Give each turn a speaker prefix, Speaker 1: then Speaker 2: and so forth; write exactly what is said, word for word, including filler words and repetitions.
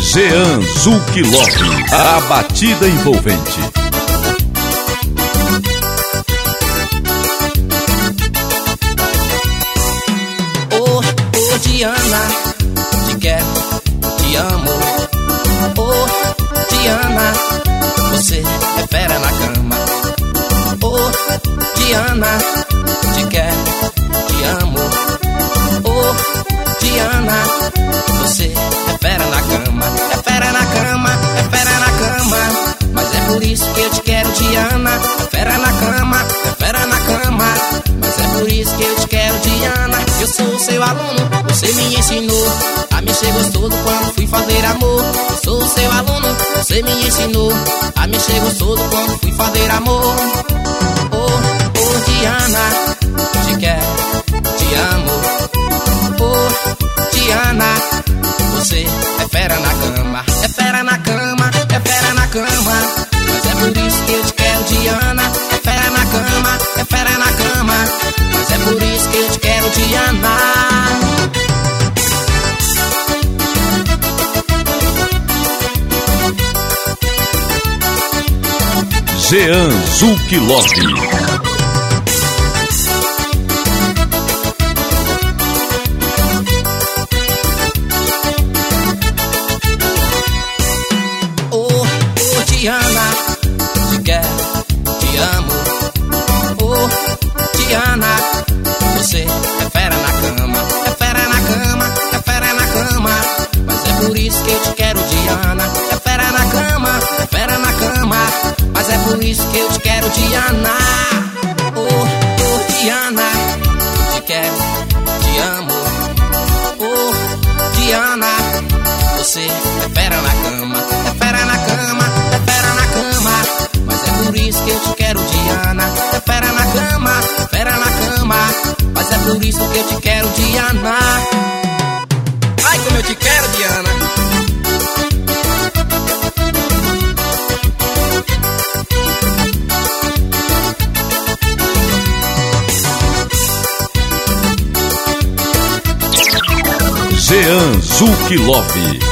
Speaker 1: Jean Zucchi Love, a batida envolvente.
Speaker 2: Oh, oh Diana, te quero, te amo. Oh Diana, você é fera na cama. Oh Diana, te quero, te amo. Oh Diana, você é fera na cama. É fera na cama, é fera na cama. Mas é por isso que eu te quero, Diana. É fera na cama, é fera na cama. Mas é por isso que eu te quero, Diana. Eu sou seu aluno, você me ensinou a mexer gostoso quando fui fazer amor. Eu sou seu aluno, você me ensinou a mexer gostoso quando fui fazer amor. Oh, oh Diana, te quero, te amo. Oh Diana, você é fera na cama. É fera na cama, é fera na cama. Mas é por isso que eu te quero, Diana. É fera na cama, é fera na cama. Mas é por isso que eu te quero, Diana.
Speaker 1: Jean Zucchi Love.
Speaker 2: Diana, te quero, te amo. Oh, Diana, você é fera na cama. É fera na cama, é fera na cama. Mas é por isso que eu te quero, Diana. É fera na cama, é fera na cama. Mas é por isso que eu te quero, Diana. Oh, oh, Diana, te quero, te amo. Oh, Diana, você é fera na cama. É fera na cama, é fera na cama. Mas é por isso que eu te quero, Diana. É fera na cama, é fera na cama. Mas é por isso que eu te quero, Diana. Ai, como eu te quero, Diana.
Speaker 1: Jean Zucchi Love.